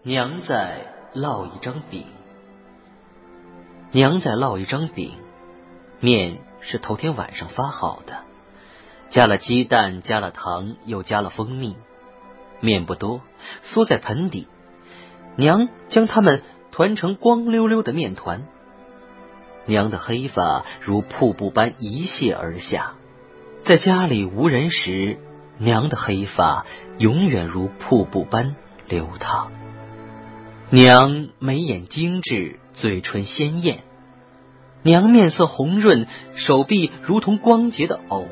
娘在烙一张饼。娘在烙一张饼，面是头天晚上发好的，加了鸡蛋，加了糖，又加了蜂蜜。面不多，缩在盆底，娘将它们团成光溜溜的面团。娘的黑发如瀑布般一泻而下，在家里无人时，娘的黑发永远如瀑布般流淌。娘眉眼精致，嘴唇鲜艳，娘面色红润，手臂如同光洁的藕。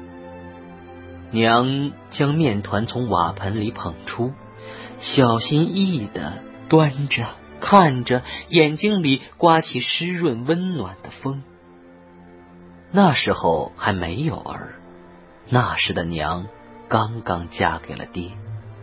娘将面团从瓦盆里捧出，小心翼翼地端着看着，眼睛里刮起湿润温暖的风。那时候还没有儿，那时的娘刚刚嫁给了爹。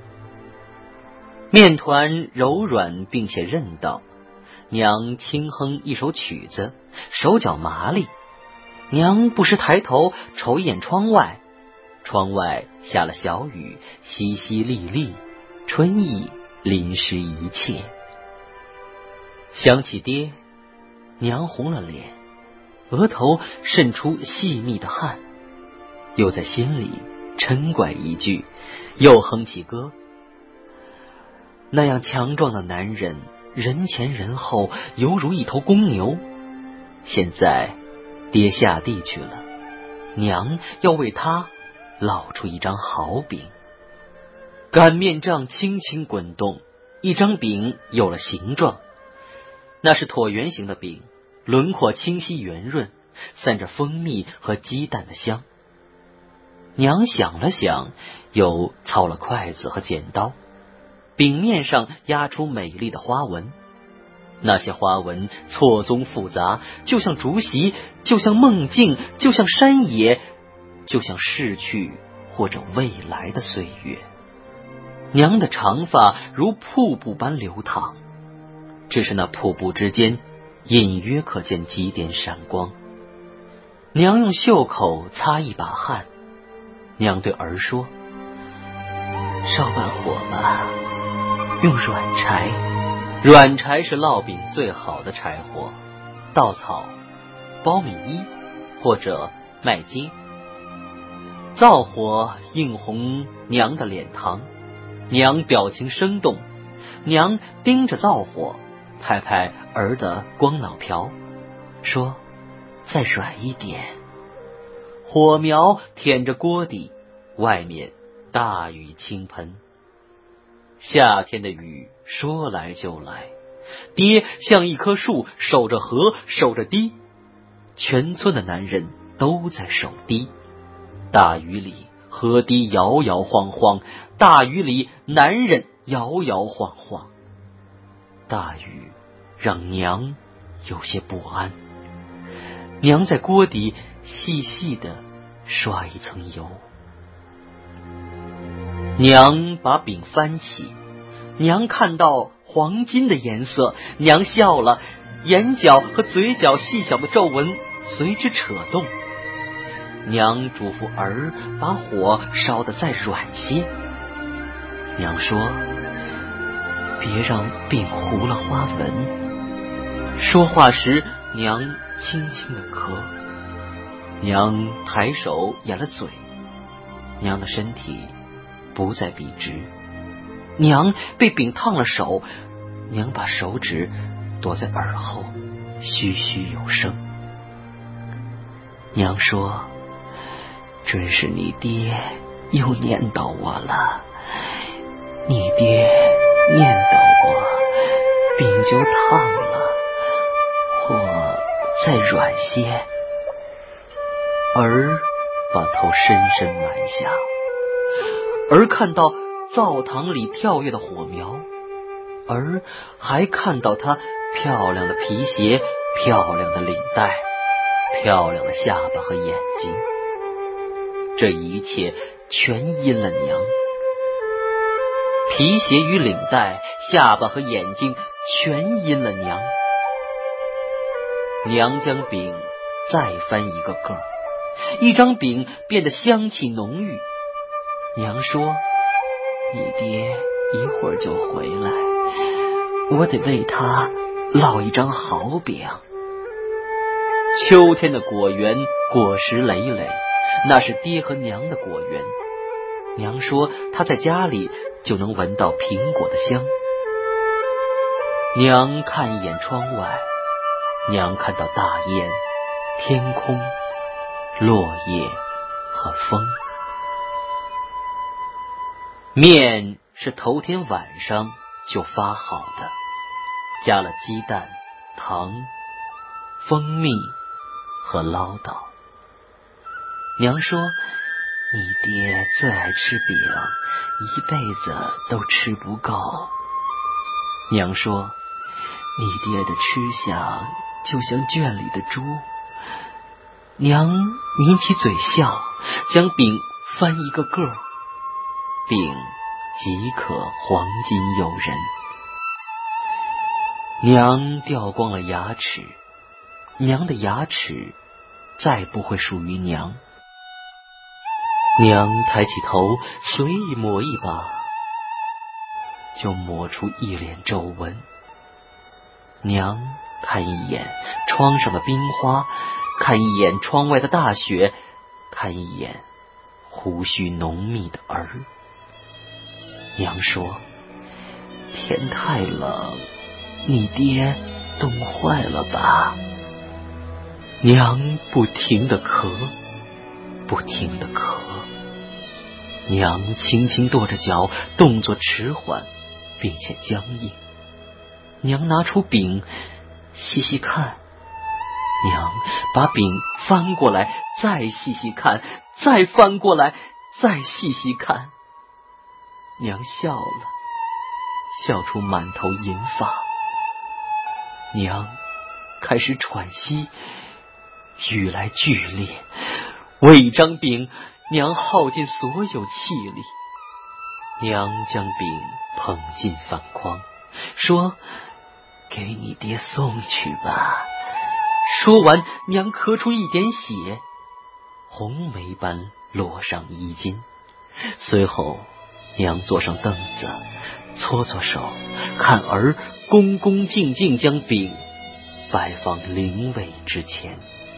面团柔软并且韧道，娘轻哼一首曲子，手脚麻利。娘不时抬头瞅一眼窗外，窗外下了小雨，淅淅沥沥，春意淋湿一切。想起爹，娘红了脸，额头渗出细密的汗，又在心里嗔怪一句，又哼起歌。那样强壮的男人，人前人后犹如一头公牛。现在爹下地去了，娘要为他烙出一张好饼。擀面杖轻轻滚动，一张饼有了形状。那是椭圆形的饼，轮廓清晰圆润，散着蜂蜜和鸡蛋的香。娘想了想，又操了筷子和剪刀，饼面上压出美丽的花纹。那些花纹错综复杂，就像竹席，就像梦境，就像山野，就像逝去或者未来的岁月。娘的长发如瀑布般流淌，只是那瀑布之间隐约可见几点闪光。娘用袖口擦一把汗，娘对儿说：烧把火吧，用软柴。软柴是烙饼最好的柴火，稻草、苞米衣或者麦秸。灶火映红娘的脸庞，娘表情生动。娘盯着灶火，拍拍儿的光脑瓢，说：再软一点。火苗舔着锅底，外面大雨倾盆。夏天的雨说来就来，爹像一棵树，守着河，守着堤。全村的男人都在守堤。大雨里，河堤摇摇晃晃；大雨里，男人摇摇晃晃。大雨让娘有些不安。娘在锅底细细地刷一层油。娘把饼翻起，娘看到黄金的颜色，娘笑了，眼角和嘴角细小的皱纹随之扯动。娘嘱咐儿把火烧得再软些。娘说：别让饼糊了花纹。说话时，娘轻轻地咳。娘抬手掩了嘴。娘的身体不再笔直。娘被饼烫了手，娘把手指躲在耳后，嘘嘘有声。娘说：真是你爹又念叨我了，你爹念叨我饼就烫了，或再软些。儿把头深深埋下。儿看到灶堂里跳跃的火苗，儿还看到她漂亮的皮鞋，漂亮的领带，漂亮的下巴和眼睛。这一切全因了娘。皮鞋与领带，下巴和眼睛，全因了娘。娘将饼再翻一个个，一张饼变得香气浓郁。娘说：你爹一会儿就回来， 我得为他烙一张好饼。秋天的果园果实累累，那是爹和娘的果园。娘说她在家里就能闻到苹果的香。娘看一眼窗外，娘看到大雁、天空、落叶和风。面是头天晚上就发好的，加了鸡蛋、糖、蜂蜜和唠叨。娘说你爹最爱吃饼，一辈子都吃不够。娘说你爹的吃相就像圈里的猪。娘抿起嘴笑，将饼翻一个个，饼即可黄金诱人。娘掉光了牙齿，娘的牙齿再不会属于娘。娘抬起头，随意抹一把，就抹出一脸皱纹。娘看一眼窗上的冰花，看一眼窗外的大雪，看一眼胡须浓密的儿。娘说天太冷，你爹冻坏了吧？娘不停地咳，不停地咳。娘轻轻跺着脚，动作迟缓并且僵硬。娘拿出饼细细看，娘把饼翻过来，再细细看，再翻过来，再细细看。娘笑了，笑出满头银发。娘开始喘息，语来剧烈。为一张饼，娘耗尽所有气力。娘将饼捧进饭筐，说给你爹送去吧。说完，娘咳出一点血，红梅般落上衣襟。随后娘坐上凳子，搓搓手，看儿恭恭敬敬将饼摆放灵位之前。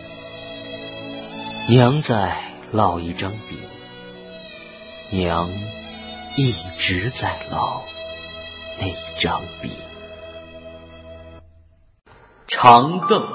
娘在烙一张饼，娘一直在烙那张饼。长凳。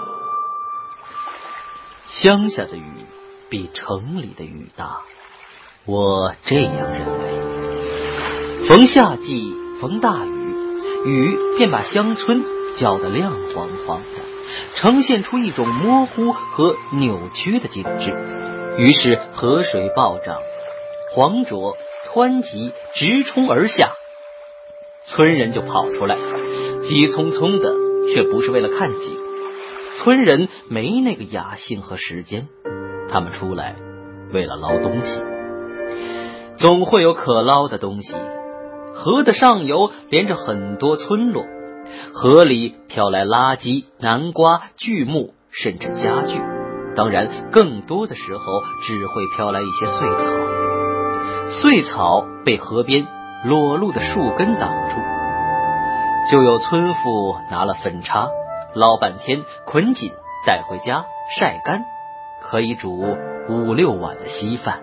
乡下的雨比城里的雨大，我这样认为。逢夏季，逢大雨，雨便把乡村搅得亮晃晃的，呈现出一种模糊和扭曲的景致。于是河水暴涨，黄浊湍急直冲而下，村人就跑出来，急匆匆的，却不是为了看景。村人没那个雅兴和时间，他们出来为了捞东西。总会有可捞的东西。河的上游连着很多村落，河里飘来垃圾、南瓜、锯木，甚至家具。当然更多的时候只会飘来一些碎草。碎草被河边裸露的树根挡住，就有村妇拿了粉叉，捞半天，捆紧带回家晒干，可以煮5、6碗的稀饭。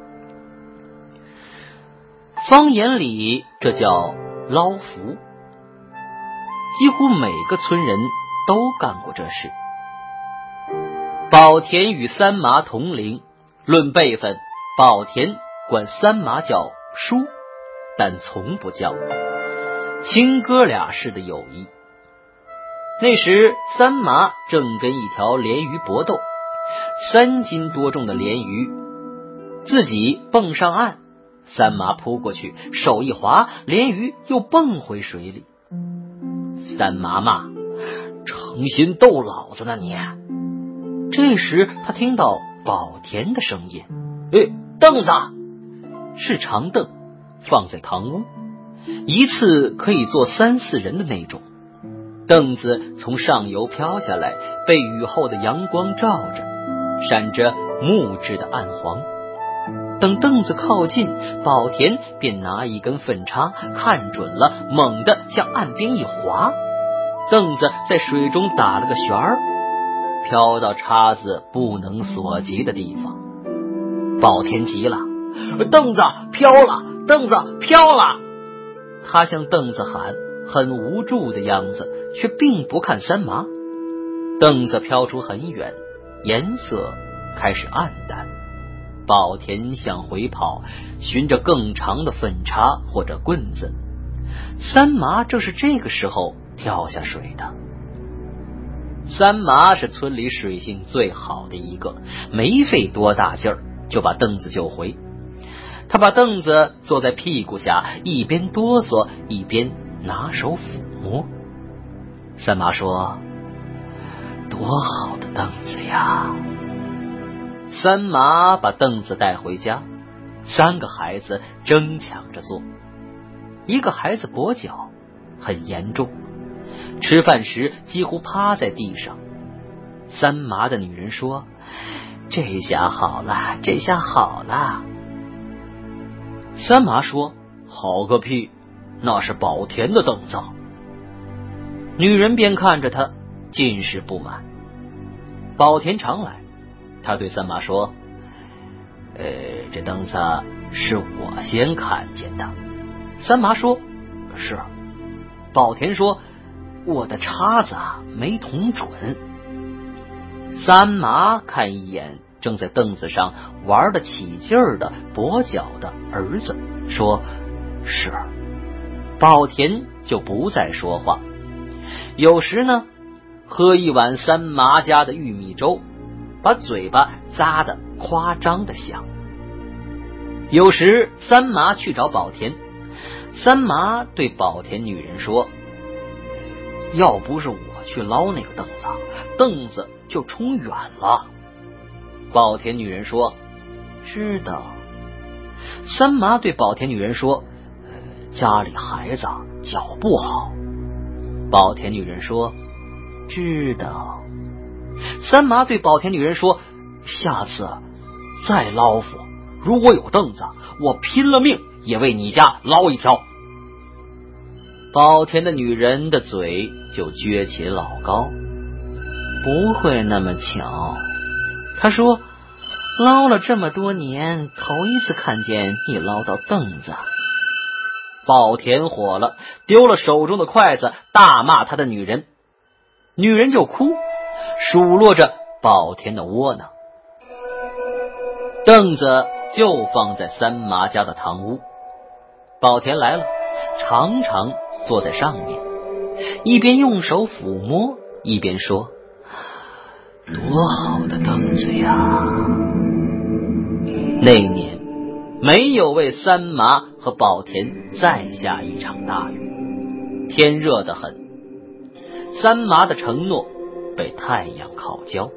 方言里这叫捞福，几乎每个村人都干过这事。宝田与三麻同龄，论辈分，宝田管三麻叫叔，但从不叫亲哥俩似的友谊。那时三麻正跟一条鲢鱼搏斗，3斤多重的鲢鱼自己蹦上岸，三麻扑过去，手一滑，鲢鱼又蹦回水里。三麻骂：诚心逗老子呢你！这时他听到宝田的声音，凳子，是长凳，放在堂屋，一次可以坐3、4人的那种。凳子从上游飘下来，被雨后的阳光照着，闪着木质的暗黄。等凳子靠近，宝田便拿一根粪叉，看准了，猛地向岸边一划， 凳子在水中打了个旋儿，飘到叉子不能所及的地方。宝田急了，凳子飘了，凳子飘了！他向凳子喊，很无助的样子，却并不看三麻。凳子飘出很远，颜色开始暗淡。宝田想回跑，寻着更长的粪叉或者棍子。三麻正是这个时候跳下水的。三麻是村里水性最好的一个，没费多大劲儿就把凳子救回。他把凳子坐在屁股下，一边哆嗦一边拿手抚摸。三麻说：多好的凳子呀！三麻把凳子带回家，3个孩子争抢着坐。一个孩子跛脚，很严重，吃饭时几乎趴在地上。三麻的女人说：这下好了，这下好了。三麻说：好个屁，那是宝田的凳子。女人便看着他，尽是不满。宝田常来，他对三麻说：这凳子是我先看见的。三麻说：是。宝田说：我的叉子没捅准。三麻看一眼正在凳子上玩得起劲儿的跛脚的儿子，说：是。宝田就不再说话。有时呢，喝一碗三麻家的玉米粥，把嘴巴咂得夸张的响。有时三麻去找宝田，三麻对宝田女人说：要不是我去捞那个凳子就冲远了。宝田女人说：知道。三麻对宝田女人说：家里孩子脚不好。宝田女人说：知道。三麻对宝田女人说：下次再捞夫，如果有凳子，我拼了命也为你家捞一条。宝田的女人的嘴就撅起老高，不会那么巧。她说：捞了这么多年，头一次看见你捞到凳子。宝田火了，丢了手中的筷子，大骂他的女人。女人就哭，数落着宝田的窝囊。凳子就放在三麻家的堂屋。宝田来了，常常坐在上面，一边用手抚摸，一边说：多好的凳子呀！那年没有为三麻和宝田再下一场大雨，天热得很，三麻的承诺被太阳烤焦。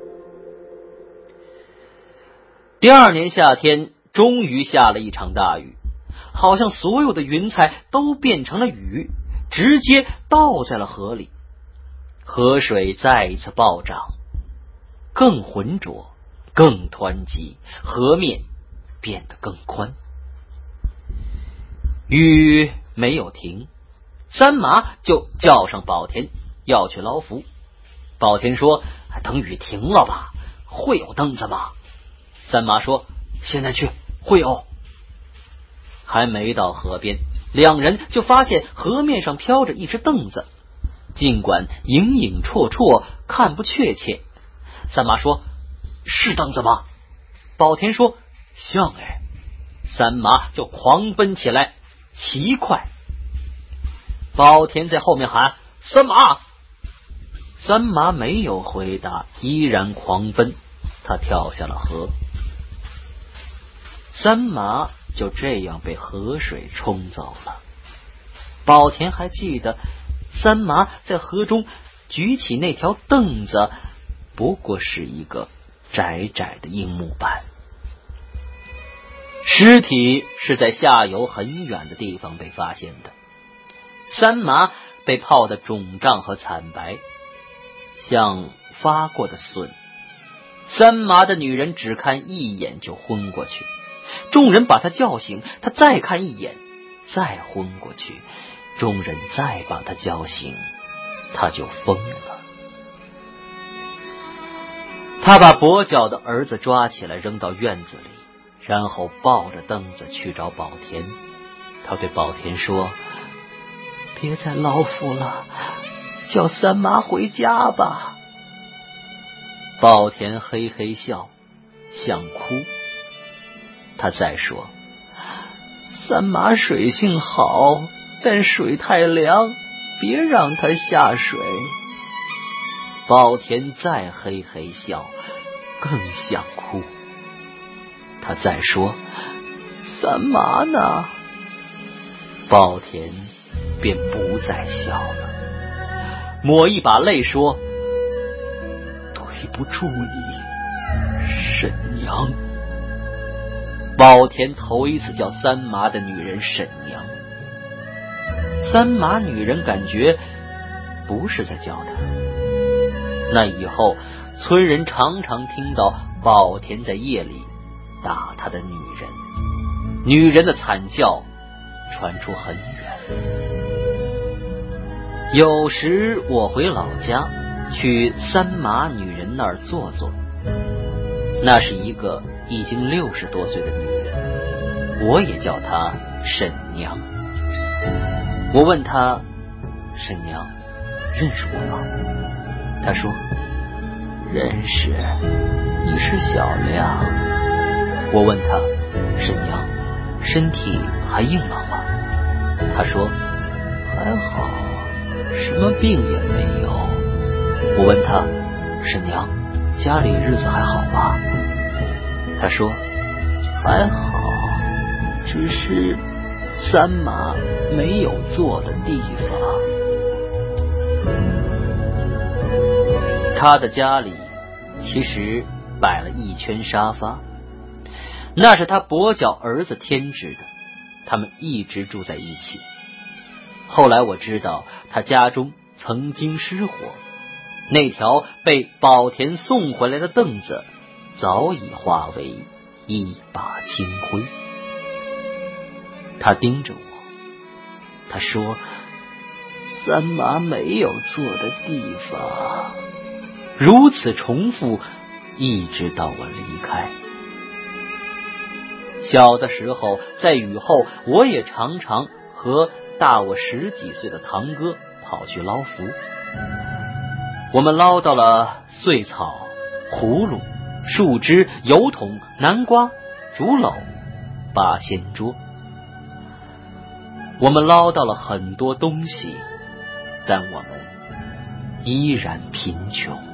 第2年夏天，终于下了一场大雨，好像所有的云彩都变成了雨，直接倒在了河里。河水再一次暴涨，更浑浊，更湍急，河面变得更宽。雨没有停，三麻就叫上宝田要去捞浮。宝田说：等雨停了吧，会有凳子吗？三麻说：现在去，会有。还没到河边，两人就发现河面上飘着一只凳子，尽管影影绰绰，看不确切。三麻说：是凳子吗？宝田说：像哎。三麻就狂奔起来，奇快。宝田在后面喊：三麻！三麻没有回答，依然狂奔。他跳下了河。三麻就这样被河水冲走了。宝田还记得，三麻在河中举起那条凳子，不过是一个窄窄的硬木板。尸体是在下游很远的地方被发现的。三麻被泡得肿胀和惨白，像发过的笋。三麻的女人只看一眼就昏过去，众人把她叫醒，她再看一眼，再昏过去，众人再把她叫醒， 他就疯了。他把跛脚的儿子抓起来扔到院子里，然后抱着凳子去找宝田。他对宝田说：别再劳夫了，叫三妈回家吧。宝田嘿嘿笑，想哭。他再说：三妈水性好，但水太凉，别让她下水。宝田再嘿嘿笑，更想哭。他再说：三妈呢？宝田便不再笑了，抹一把泪说：对不住你，婶娘。宝田头一次叫三麻的女人婶娘，三麻女人感觉不是在叫她。那以后，村人常常听到宝田在夜里打他的女人，女人的惨叫传出很远。有时我回老家去三麻女人那儿坐坐，那是一个已经60多岁的女人，我也叫她婶娘。我问她：婶娘，认识我吗？她说：认识，你是小亮。我问她：婶娘，身体还硬朗吗？她说：还好，什么病也没有。我问她：婶娘，家里日子还好吧？她说：还好，只是三麻没有坐的地方。他的家里其实摆了一圈沙发，那是他跛脚儿子添置的，他们一直住在一起。后来我知道他家中曾经失火，那条被宝田送回来的凳子早已化为一把青灰。他盯着我，他说：三麻没有坐的地方。如此重复，一直到我离开。小的时候，在雨后，我也常常和大我10几岁的堂哥跑去捞浮。我们捞到了碎草、葫芦、树枝、油桶、南瓜、竹篓、八仙桌。我们捞到了很多东西，但我们依然贫穷。